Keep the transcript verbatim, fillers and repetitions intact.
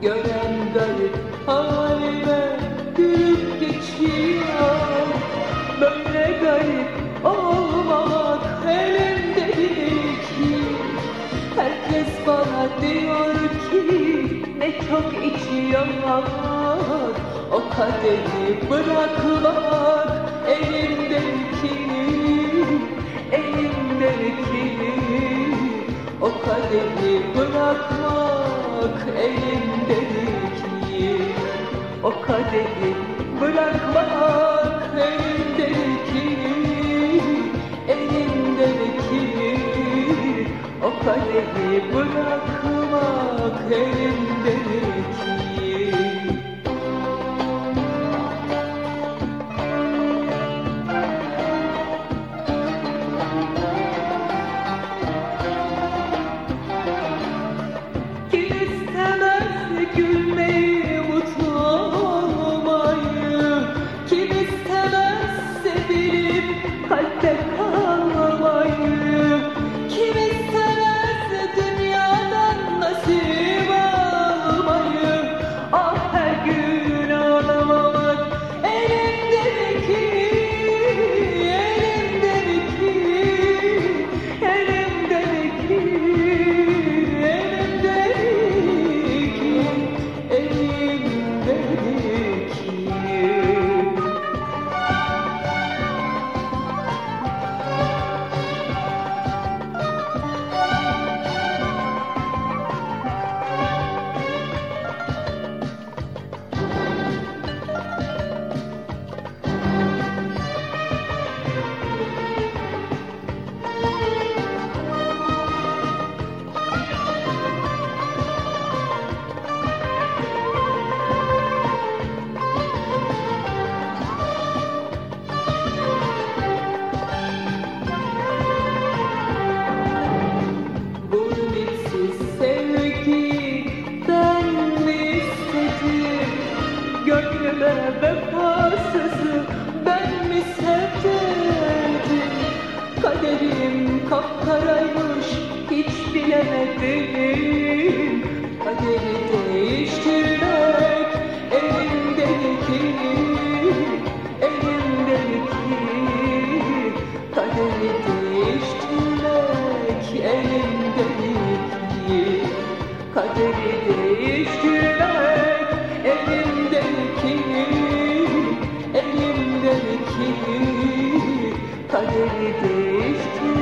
gören garip halime gülüp geçiyor. Böyle garip olmak elimde ki, herkes bana diyor ki ne çok içiyor. O kaderi bırakmak elimdeki, elimdeki. O kaderi bırakmak elimdeki, o kaderi bırakmak elimdeki, elimdeki. O kaderi bırakmak elimdeki. Gülmeyi, mutlu olmayı, kim istemez sevilip kalpte kalmayı, kim istemez dünyadan nasip almayı. Ah, her gün ağlamamak elimdeki, elimdeki, elimdeki, gönlüme vefasızı ben mi sevdim? Kaderim kapkaraymış, hiç bilemedim. Kaderi değiştirmek elimdeki, elimdeki. Kaderi değiştirmek elimdeki, kaderi değiştirmek elimdeki, elimdeki. Kaderi değiştirmek